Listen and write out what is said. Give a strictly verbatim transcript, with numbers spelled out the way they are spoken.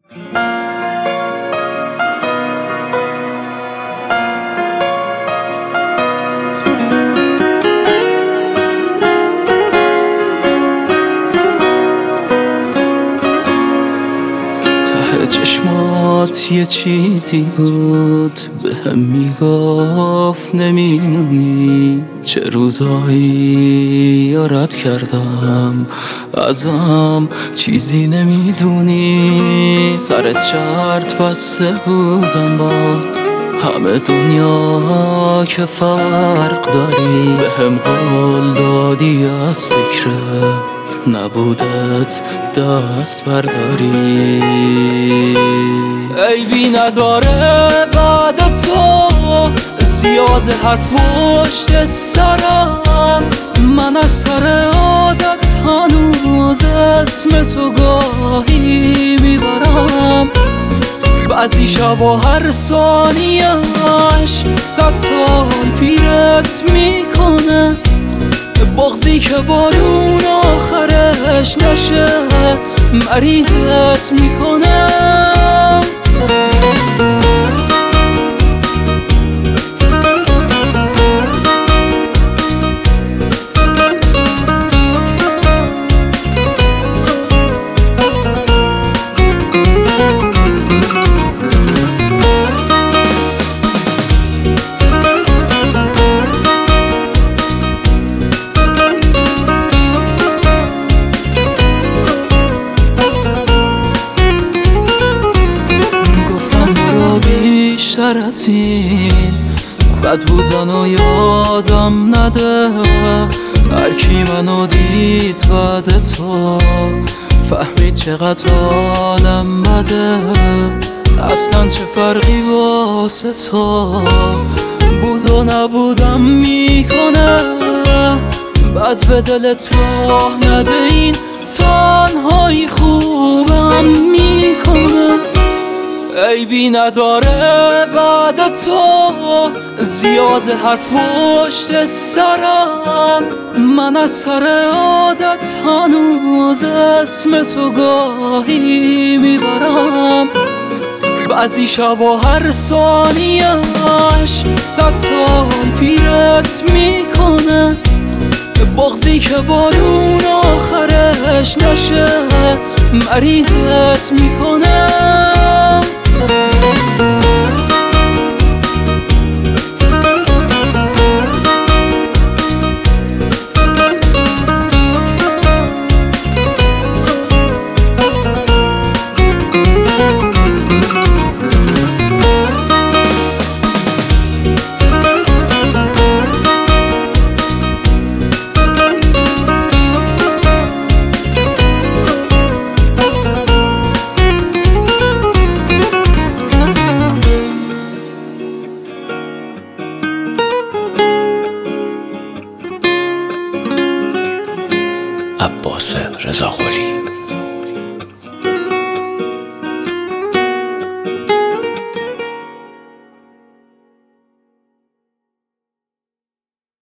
چشمات یه چیزی بود به هم میگفت نمیدونی چه روزایی یارت کردم ازم چیزی نمیدونی. سرت شرط بسته بودم با همه دنیا که فرق داری، به هم قول دادی از فکر نبودت دست برداری. عیبی نداره بعد تو زیاد حرف پشت سرم، من از سر عادت هنوز اسم تو گاهی میبرم. بعضی شبا هر ثانیه‌اش صد سال پیرت میکنه، بغضی که بارون آخرش نشه مریضت میکنه. بیشتر از این بد بودن و یادم نده، هر کی منو دید بعد تو فهمید چقدر حالم بده. اصلا چه فرقی واسه تو بود و نبودم میکنه، بعد به دلت راه نده این تنهایی خوبم میکنه. عیبی نداره بعد تو زیاد حرف پشت سرم، من از سر عادت هنوز اسم تو گاهی میبرم. بعضی شبا هر ثانیه‌اش صد سال پیرت میکنه، بغضی که بارون آخرش نشه مریضت میکنه. عباس رضاقلی.